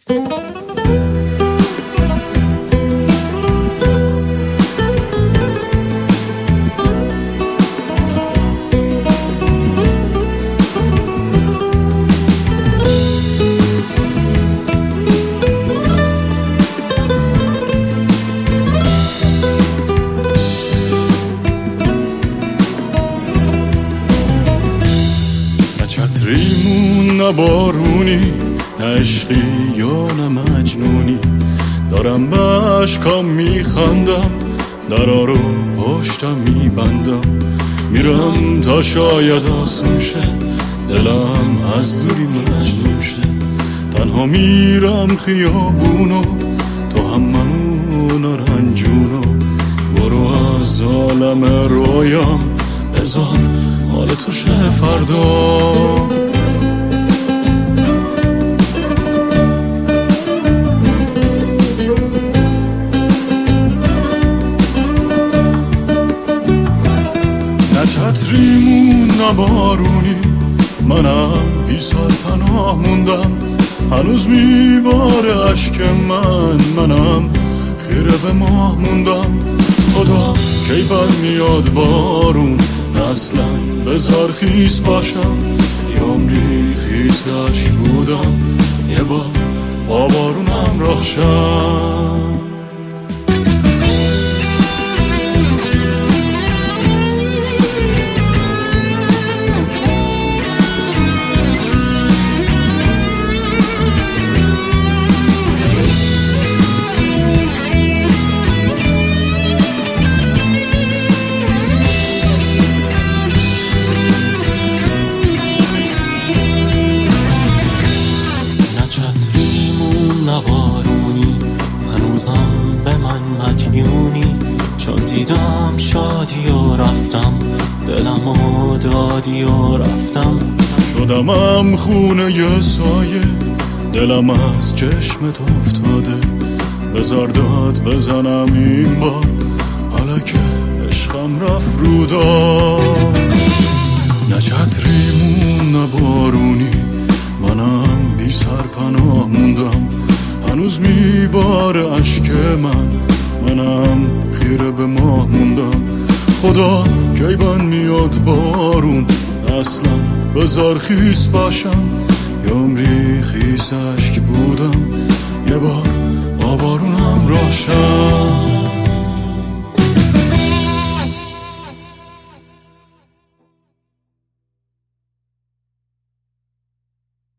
چتریمون نه بارونی، نه عشقی یا نه مجنونی. دارم به عشقام میخندم، درا رو پشتم میبندم. میرم تا شاید آسون شه، دلم از دوری مجنون شه. تنها میرم خیابونو، تو هم منو نارنجونو. برو از عالم رویام، بذار حال تو شه فردا. نه چتریمون نه بارونی، منم بی سر پناه موندم. هنوز میباره اشک منم خیره به ماه موندم. خدا کی بر میاد بارون، اصلا بذار خیس باشم. یه عمری خیس عشق بودم، یه بار با بارون همراه شم. بارونی هنوزم به من مدیونی، چون دیدم شادی و رفتم، دلمو دادی و رفتم. شدمم خونه یه سایه، دلم از چشمت افتاده. بذار داد بزنم این بار، حالا که عشقم رفت رو داد. نه چتریمون نه بارونی، منم بی سر پناه موندم. هنوز میباره اشک منم خیره به ماه موندم. خدا کی بن میاد بارون، اصلا بذار خیس باشم. یه عمری خیس اشک بودم، یه بار با بارون همراه شم.